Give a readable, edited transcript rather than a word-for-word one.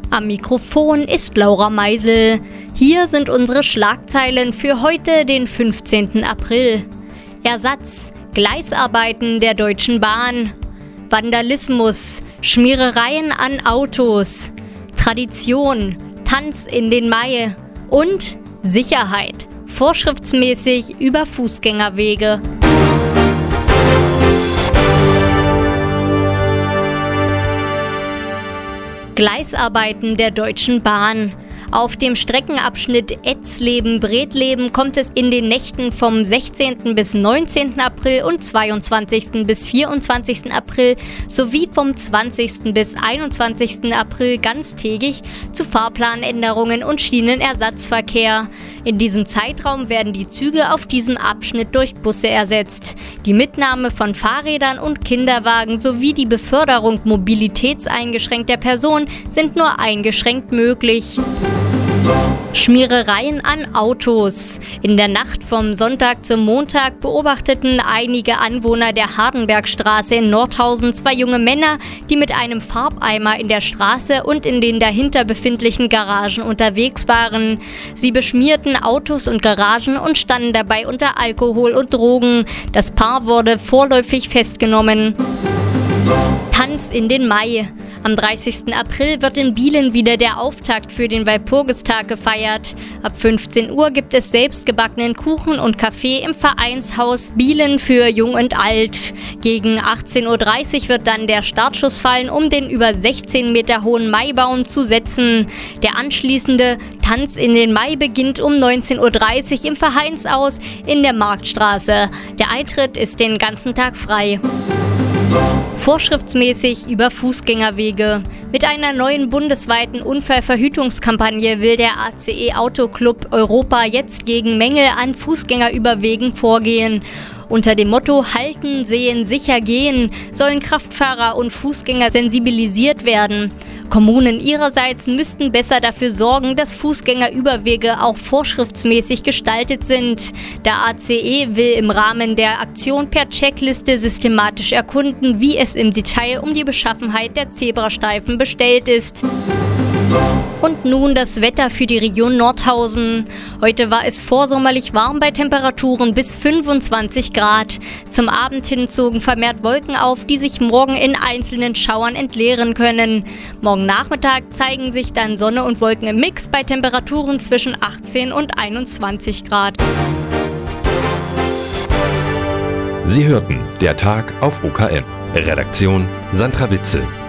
Am Mikrofon ist Laura Meisel. Hier sind unsere Schlagzeilen für heute, den 15. April. Ersatz, Gleisarbeiten der Deutschen Bahn. Vandalismus, Schmierereien an Autos. Tradition, Tanz in den Mai. Und Sicherheit, vorschriftsmäßig über Fußgängerwege. Gleisarbeiten der Deutschen Bahn. Auf dem Streckenabschnitt Etzleben-Bredleben kommt es in den Nächten vom 16. bis 19. April und 22. bis 24. April sowie vom 20. bis 21. April ganztägig zu Fahrplanänderungen und Schienenersatzverkehr. In diesem Zeitraum werden die Züge auf diesem Abschnitt durch Busse ersetzt. Die Mitnahme von Fahrrädern und Kinderwagen sowie die Beförderung mobilitätseingeschränkter Personen sind nur eingeschränkt möglich. Schmierereien an Autos. In der Nacht vom Sonntag zum Montag beobachteten einige Anwohner der Hardenbergstraße in Nordhausen zwei junge Männer, die mit einem Farbeimer in der Straße und in den dahinter befindlichen Garagen unterwegs waren. Sie beschmierten Autos und Garagen und standen dabei unter Alkohol und Drogen. Das Paar wurde vorläufig festgenommen. Tanz in den Mai. Am 30. April wird in Bielen wieder der Auftakt für den Walpurgistag gefeiert. Ab 15 Uhr gibt es selbstgebackenen Kuchen und Kaffee im Vereinshaus Bielen für Jung und Alt. Gegen 18.30 Uhr wird dann der Startschuss fallen, um den über 16 Meter hohen Maibaum zu setzen. Der anschließende Tanz in den Mai beginnt um 19.30 Uhr im Vereinshaus in der Marktstraße. Der Eintritt ist den ganzen Tag frei. Vorschriftsmäßig über Fußgängerwege. Mit einer neuen bundesweiten Unfallverhütungskampagne will der ACE Auto Club Europa jetzt gegen Mängel an Fußgängerüberwegen vorgehen. Unter dem Motto Halten, Sehen, Sicher gehen sollen Kraftfahrer und Fußgänger sensibilisiert werden. Kommunen ihrerseits müssten besser dafür sorgen, dass Fußgängerüberwege auch vorschriftsmäßig gestaltet sind. Der ACE will im Rahmen der Aktion per Checkliste systematisch erkunden, wie es im Detail um die Beschaffenheit der Zebrastreifen bestellt ist. Und nun das Wetter für die Region Nordhausen. Heute war es vorsommerlich warm bei Temperaturen bis 25 Grad. Zum Abend hin zogen vermehrt Wolken auf, die sich morgen in einzelnen Schauern entleeren können. Morgen Nachmittag zeigen sich dann Sonne und Wolken im Mix bei Temperaturen zwischen 18 und 21 Grad. Sie hörten der Tag auf OKM. Redaktion Sandra Witzel.